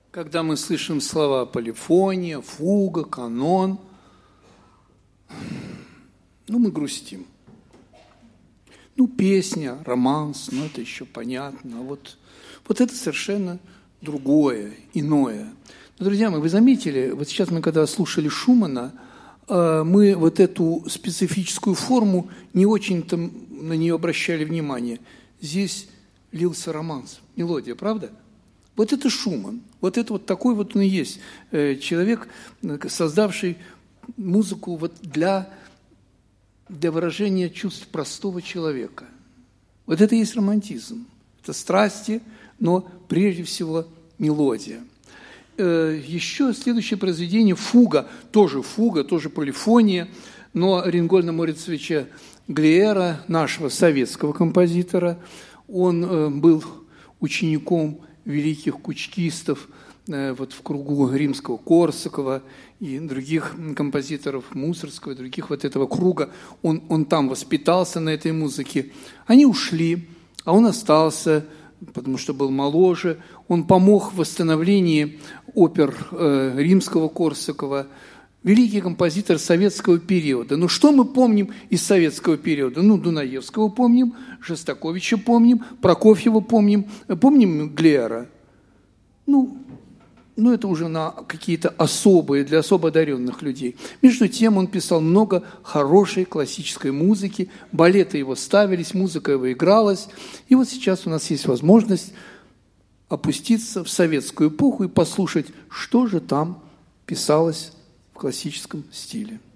Когда мы слышим слова полифония, фуга, канон, мы грустим. Песня, романс, это еще понятно. А вот это совершенно другое, иное. Но, друзья мои, вы заметили, вот сейчас мы, когда слушали Шумана, мы вот эту специфическую форму не очень-то на нее обращали внимание. Здесь лился романс, мелодия, правда? Вот это Шуман, вот это вот такой вот он и есть человек, создавший музыку для выражения чувств простого человека. Вот это и есть романтизм. Это страсти, но прежде всего мелодия. Еще следующее произведение фуга, тоже полифония, но Рингольда Морицовича Глиера, нашего советского композитора. Он был учеником великих кучкистов вот в кругу Римского-Корсакова и других композиторов Мусоргского, других вот этого круга. Он там воспитался на этой музыке. Они ушли, а он остался, потому что был моложе. Он помог в восстановлении опер Римского-Корсакова. Великий композитор советского периода. Что мы помним из советского периода? Дунаевского помним, Шостаковича помним, Прокофьева помним. Помним Глиера? Это уже на какие-то особые, для особо одаренных людей. Между тем он писал много хорошей классической музыки, балеты его ставились, музыка его игралась. И вот сейчас у нас есть возможность опуститься в советскую эпоху и послушать, что же там писалось в классическом стиле.